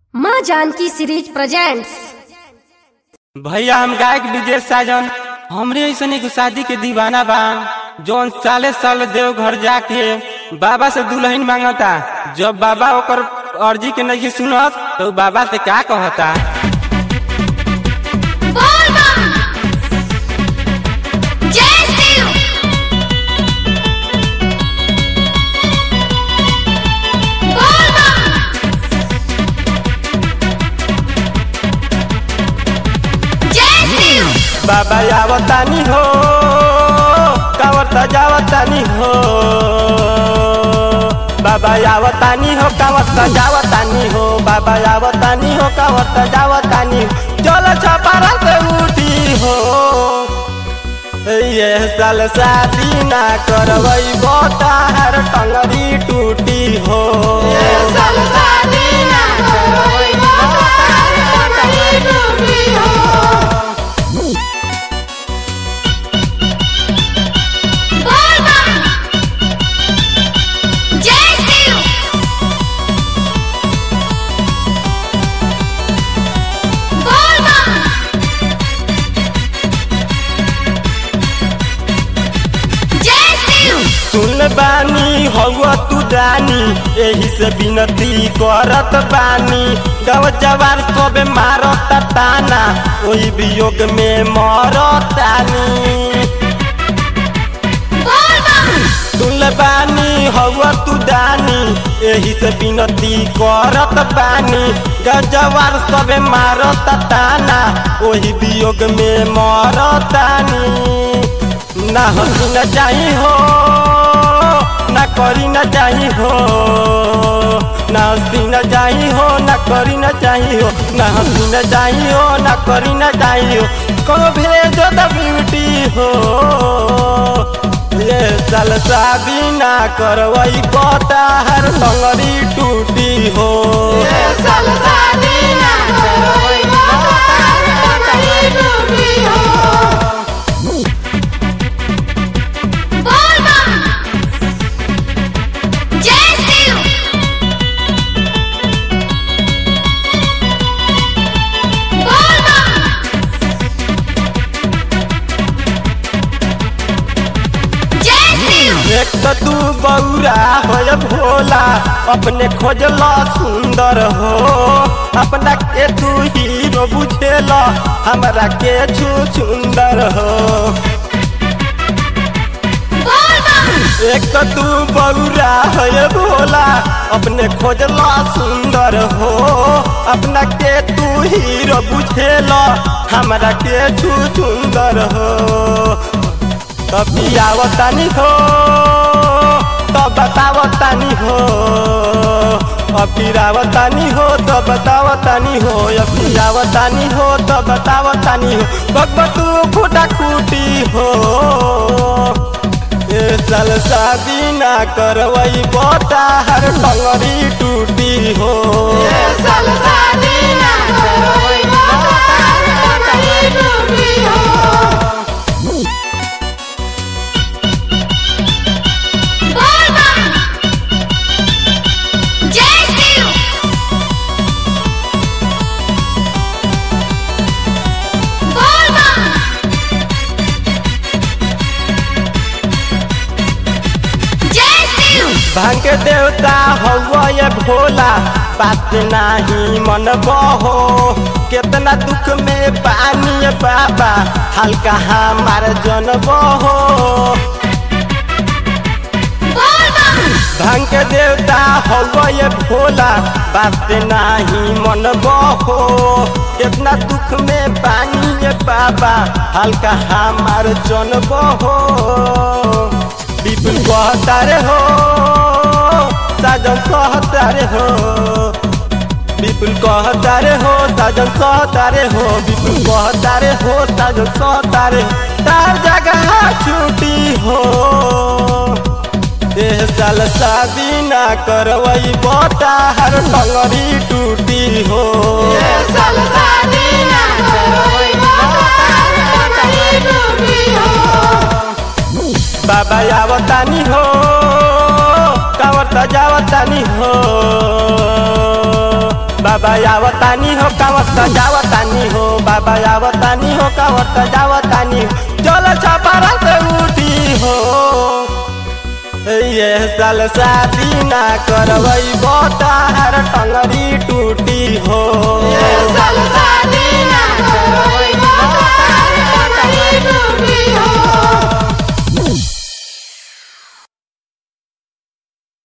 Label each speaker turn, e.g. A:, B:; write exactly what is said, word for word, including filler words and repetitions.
A: माँ Janaki series presents.
B: भैया हम गायक विजय साजन हमरे ऐसा एगो शादी के दीवाना बा जौन साले साल देव घर जाके बाबा से दुल्हन मांगता। जब बाबा ओकर अर्जी के नहीं सुनत तो बाबा से का कहता। बाबा आवतानी हो कांवर सजावतानी हो, बाबा आवतानी हो कांवर सजावतानी हो, बाबा आवतानी हो कांवर सजावतानी हो। चल छपारा से उठी हो ये साल शादी ना करवई बोता हर टंगरी टूटी हो। ये साल शादी ना करवई बोता हर टंगरी टूटी हो। सुन बानी हवा तू रानी यही से विनती करत बानी। गाँव जवार सबे मारत ताना वही वियोग में मरतानी। सुन बानी हवा तू रानी यही से विनती करत बानी। गाँव जवार सबे मारत ताना वही वियोग में मरतानी। ना हंसी न जाई हो ना करी न जाई हो, ना हंसी न जाई हो ना करी न जाई हो, ना हंसी न जाई हो ना करी न जाई हो। कहो भेजो द ब्यूटी हो ये साल शादी ना करवई कोता हर टंगरी टूटी हो। ये साल शादी ना करवई कोता हर टंगरी टूटी हो। एक तो तू बौरा हो भोला अपने खोजला सुंदर हो, अपना के तू हीरो बुझेला हमरा के छू सुंदर हो। एक तो तू बौरा हो भोला अपने खोजला सुंदर हो, अपना के तू हीरो बुझेला हमरा के छू सुंदर हो। तभी आवतानी हो तो बतावतानी हो, अभी आवतानी हो तो बतावतानी हो, अभी आवतानी हो तो बतावतानी हो। भगवतू फूटा खूटी हो ये साल शादी ना करवई बोता हर टंगरी टूटी हो। ये साल शादी ना करवई बोता हर टंगरी टूटी हो। भांग के देवता हवा ये भोला बात नाही मन बहो। कितना दुख में पानी बाबा हल्का हमार जन बहो। भांग के देवता हवा ये भोला बात नाही मन बहो। कितना दुख में पानी बाबा हल्का हमार जन बहो। विपुल कहता रे हो साजन कहता रे हो, विपुल कहता रे हो साजन कहता रे हो, विपुल कहता रे हो साजन कहता रे हो। तार जगह छुट्टी हो ये साल शादी ना करवई बोता हर टंगरी टूटी हो। ये साल शादी ना करवई बोता हर टंगरी टूटी हो। बाबा आवतानी हो कांवर सजावतानी हो, बाबा आवतानी हो कावत जावतानी हो बाबा आवतानी हो कावत जावतानी चल छपारा से उठी हो ये साल शादी ना करवई बतार टंगरी